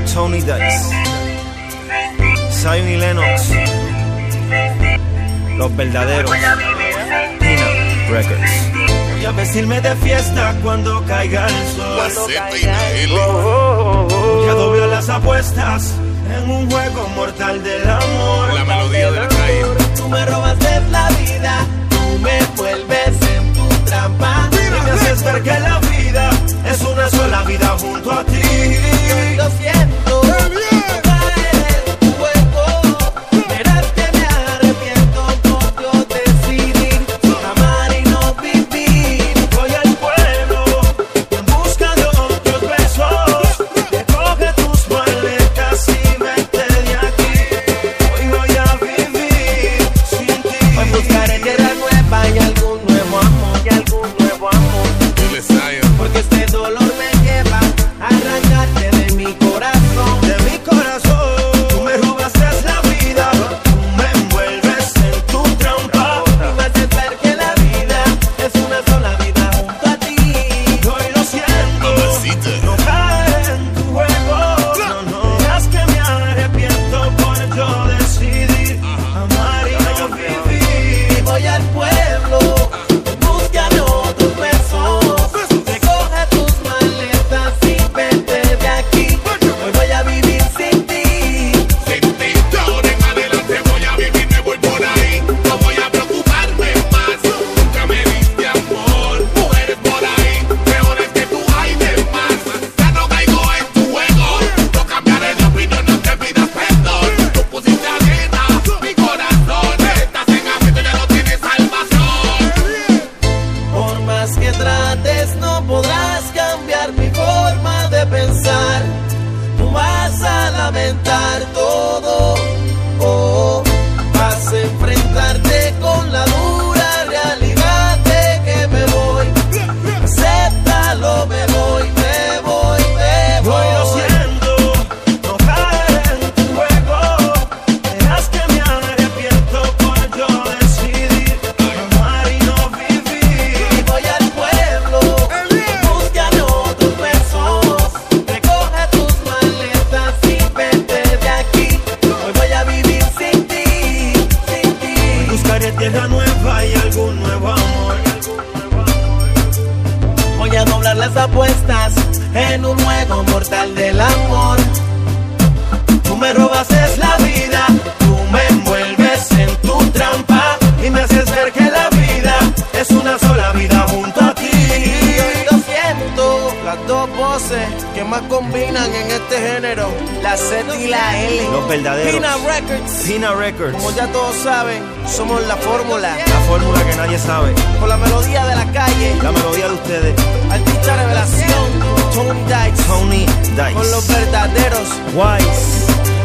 Tony Dice, Zion y Lennox, los verdaderos, Pina Records. Voy a vestirme de fiesta cuando caiga el sol. Voy a doblar las apuestas en un juego mortal del amor. La melodía de la calle. Tú me robaste la vida, tú me envuelves en tu trampa Y me haces ver que la vida es una sola vida junto a ti. y lo siento. No podrás cambiar mi forma de pensar. Tú vas a lamentar todo, vas a enfrentarte con la dura realidad de que me voy. Acéptalo, me voy. Lo siento, no caer en tu juego. Verás que me arrepiento por yo decidir amar y no vivir. Y voy al pueblo, buscan otros besos. Recoge tus maletas y vete de aquí. Hoy voy a vivir sin ti, sin ti. Buscaré tierra nueva y algún nuevo amor. Voy a doblar las apuestas en un juego mortal del amor. Tú me robas es la vida, tú me envuelves en tu trampa y me haces ver que la vida es una sola vida junto a ti. Y hoy lo siento, las dos voces que más combinan en este género, la Z y la L. Los verdaderos. Pina Records. Pina Records. Como ya todos saben, somos la fórmula. La fórmula que nadie sabe. Con la melodía de la calle, La melodía de ustedes. artista revelación, Tony Dice. Tony Dice. Con los verdaderos. Wise.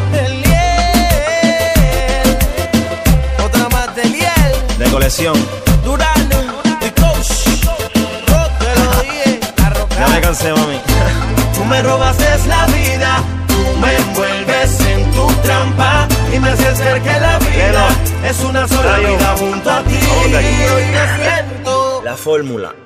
Eliel. Otra más de Eliel. De colección. Durano. The Coach. Te lo dije. Ya me cansé, mami. Tú me robas es la vida, tú me envuelves en tu trampa y me haces ver que la vida es una sola vida junto a ti. Y hoy me siento La fórmula.